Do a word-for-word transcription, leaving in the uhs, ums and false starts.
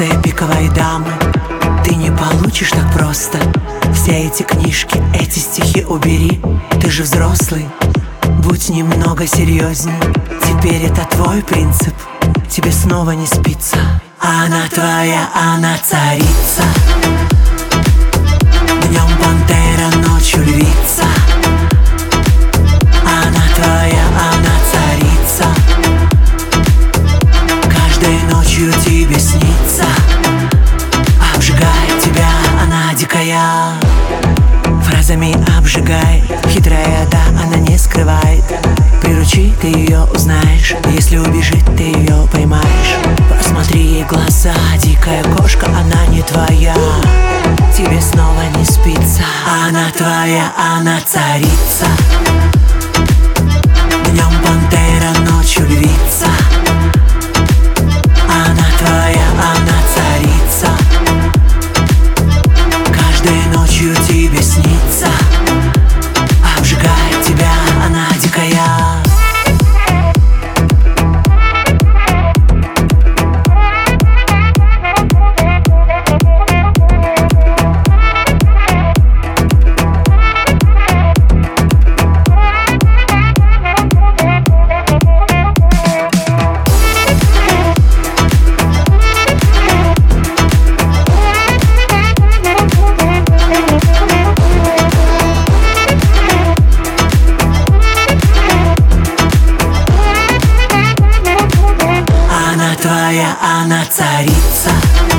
интуиция пиковой дамы. Ты не получишь так просто. Все эти книжки, эти стихи убери. Ты же взрослый, будь немного серьезней. Теперь это твой принцип, тебе снова не спится. Она твоя, она царица. Днем пантера, ночью львица. Она твоя, она царица. Каждой ночью тебе снится. Обжигает тебя она дикая. Фразами обжигает, хитрая, да, она не скрывает. Приручи, ты ее узнаешь. Если убежит, ты ее поймаешь. Посмотри ей глаза, дикая кошка, она не твоя. Тебе снова не спится. Она твоя, она царица. Днем пантера, ночью львица. Она твоя, она царица. Каждой ночью тебе снится. Обжигает тебя она дикая. Твоя, она царица.